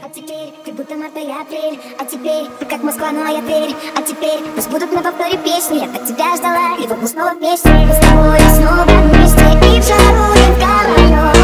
А теперь ты будто март и апрель. А теперь ты как Москва, ну а я Тверь. А теперь пусть будут на повторе песни. Я так тебя ждала, и вот мы снова вместе. Мы с тобой снова вместе. И в жару, и в холодную.